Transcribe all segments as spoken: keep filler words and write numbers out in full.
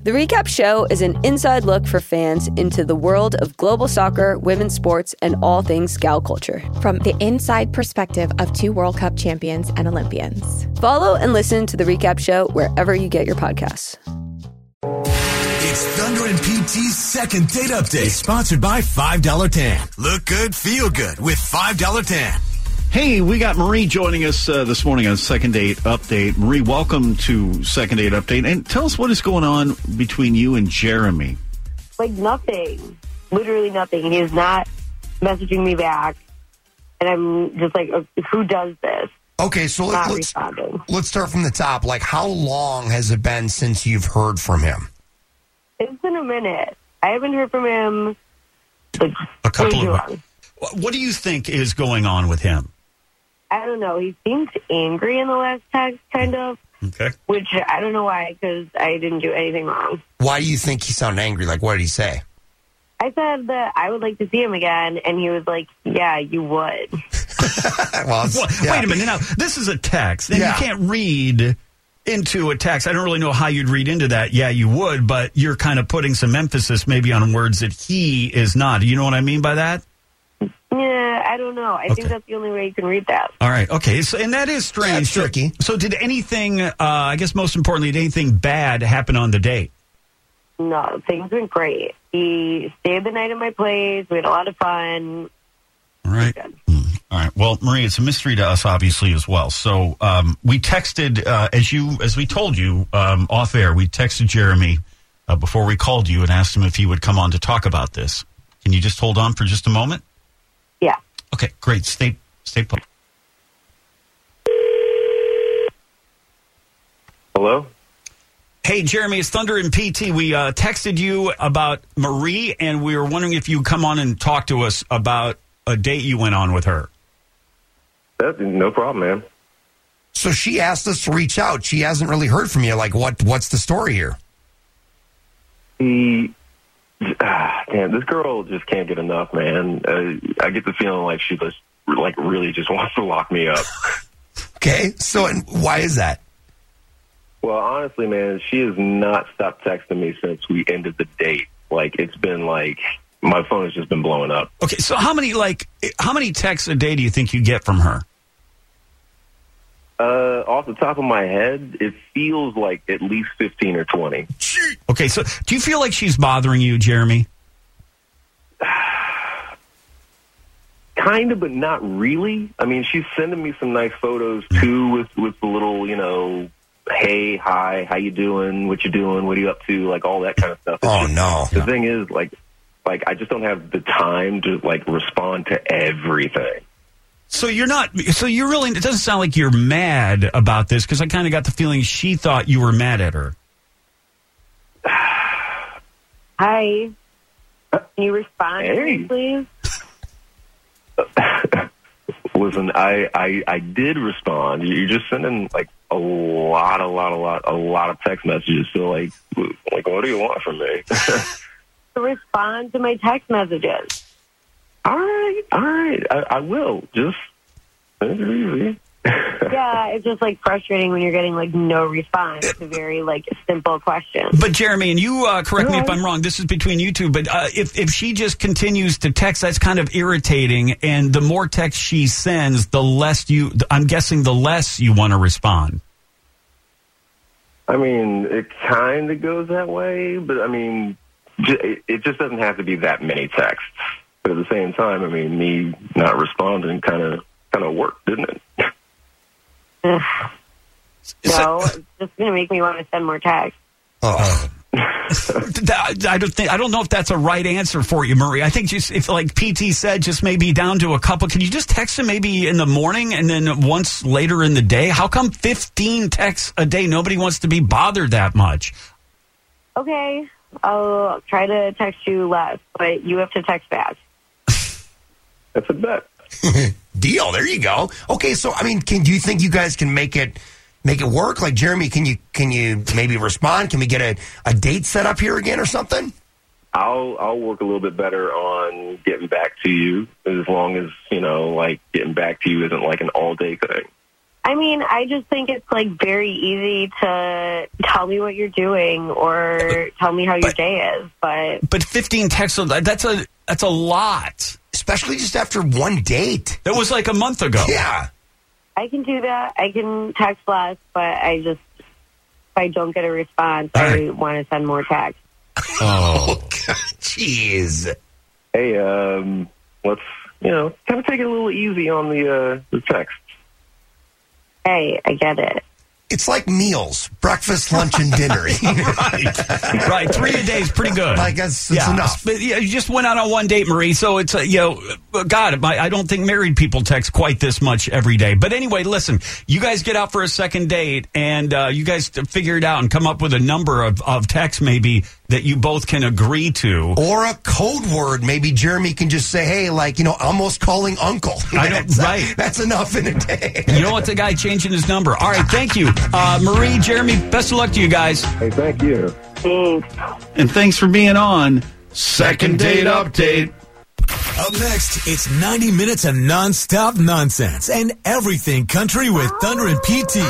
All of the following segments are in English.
The Recap Show is an inside look for fans into the world of global soccer, women's sports, and all things gal culture. From the inside perspective of two World Cup champions and Olympians. Follow and listen to The Recap Show wherever you get your podcasts. It's Thunder and P T's second date update, sponsored by five dollar Tan. Look good, feel good with five dollar Tan. Hey, we got Marie joining us uh, this morning on Second Date Update. Marie, welcome to Second Date Update. And tell us what is going on between you and Jeremy. Like nothing. Literally nothing. He is not messaging me back. And I'm just like, who does this? Okay, so let, Not let's responding. let's start from the top. Like, how long has it been since you've heard from him? It's been a minute. I haven't heard from him. Like, A couple way too of long. What do you think is going on with him? I don't know. He seemed angry in the last text, kind of. Okay. Which I don't know why, because I didn't do anything wrong. Why do you think he sounded angry? Like, what did he say? I said that I would like to see him again, and he was like, yeah, you would. well, it's- Well, yeah. Wait a minute. Now, this is a text, and Yeah. you can't read into a text. I don't really know how you'd read into that. Yeah, you would, but you're kind of putting some emphasis maybe on words that he is not. Do you know what I mean by that? Yeah, I don't know. I Okay. think that's the only way you can read that. All right. Okay. So, and that is strange. That's tricky. So, so did anything, uh, I guess most importantly, did anything bad happen on the date? No, things went great. He stayed the night at my place. We had a lot of fun. All right. Good. All right. Well, Marie, it's a mystery to us, obviously, as well. So um, we texted, uh, as you, as we told you um, off air, we texted Jeremy uh, before we called you and asked him if he would come on to talk about this. Can you just hold on for just a moment? Yeah. Okay, great. Stay, stay put. Hello? Hey, Jeremy, it's Thunder and P T. We uh, texted you about Marie, and we were wondering if you'd come on and talk to us about a date you went on with her. That, no problem, man. So she asked us to reach out. She hasn't really heard from you. Like, what? What's the story here? He, ah, damn, this girl just can't get enough, man. Uh, I get the feeling like she just, like, really just wants to lock me up. Okay, so and why is that? Well, honestly, man, she has not stopped texting me since we ended the date. Like, it's been like, my phone has just been blowing up. Okay, so how many, like, how many texts a day do you think you get from her? Uh, off the top of my head, it feels like at least fifteen or twenty. Okay, so do you feel like she's bothering you, Jeremy? Kind of, but not really. I mean, she's sending me some nice photos, too, with, with the little, you know, hey, hi, how you doing, what you doing, what are you up to, like all that kind of stuff. It's Oh just- no! The thing is, like, like I just don't have the time to, like, respond to everything. So you're not, so you're really, it doesn't sound like you're mad about this, because I kind of got the feeling she thought you were mad at her. Hi. Can you respond to Hey. me, please? Listen, I, I I did respond. You're just sending like a lot, a lot, a lot, a lot of text messages. So like, like, what do you want from me? To respond to my text messages. all right, all right, I, I will. Just take it easy. Yeah, it's just like frustrating when you're getting like no response to very like simple questions. But Jeremy, and you uh, correct me if Hello? I'm wrong, this is between you two, but uh, if, if she just continues to text, that's kind of irritating, and the more text she sends, the less you, I'm guessing the less you want to respond. I mean, it kind of goes that way, but I mean, j- it it just doesn't have to be that many texts. But at the same time, I mean, me not responding kind of kind of worked, didn't it? No, So- it's just going to make me want to send more texts. Oh, That- I don't think I don't know if that's a right answer for you, Marie. I think just if, like P T said, just maybe down to a couple. Can you just text him maybe in the morning and then once later in the day? How come fifteen texts a day? Nobody wants to be bothered that much. Okay, I'll try to text you less, but you have to text back. That's a bet. deal. There you go. Okay, so I mean, can do you think you guys can make it make it work? Like Jeremy, can you can you maybe respond? Can we get a, a date set up here again or something? I'll I'll work a little bit better on getting back to you, as long as, you know, like getting back to you isn't like an all day thing. I mean, I just think it's like very easy to tell me what you're doing or tell me how your but, day is. But but fifteen texts, that's a that's a lot, especially just after one date. That was like a month ago. Yeah, I can do that. I can text less, but I just if I don't get a response, All I right. want to send more texts. Oh, God, jeez. Hey, um, let's you know kind of take it a little easy on the uh, the text. Hey, I get it. It's like meals, breakfast, lunch, and dinner. right, right. Three a day is pretty good. I guess it's yeah. enough. But yeah, you just went out on one date, Marie. So it's uh, you know, God, I don't think married people text quite this much every day. But anyway, listen, you guys get out for a second date, and uh, you guys figure it out and come up with a number of of texts maybe that you both can agree to, or a code word. Maybe Jeremy can just say, "Hey, like you know, almost calling uncle." I don't. that's, right. That's enough in a day. You don't want the guy changing his number. All right, thank you. Uh, Marie, Jeremy, best of luck to you guys. Hey, thank you. Thanks. And thanks for being on Second Date Update. Up next, it's ninety minutes of nonstop nonsense and everything country with Thunder and P T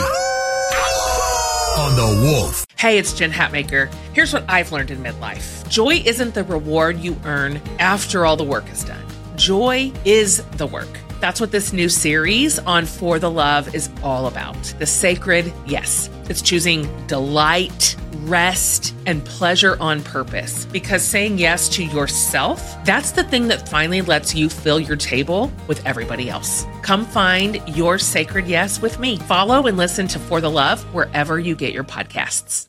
on The Wolf. Hey, it's Jen Hatmaker. Here's what I've learned in midlife. Joy isn't the reward you earn after all the work is done. Joy is the work. That's what this new series on For the Love is all about. The sacred yes. It's choosing delight, rest, and pleasure on purpose. Because saying yes to yourself, that's the thing that finally lets you fill your table with everybody else. Come find your sacred yes with me. Follow and listen to For the Love wherever you get your podcasts.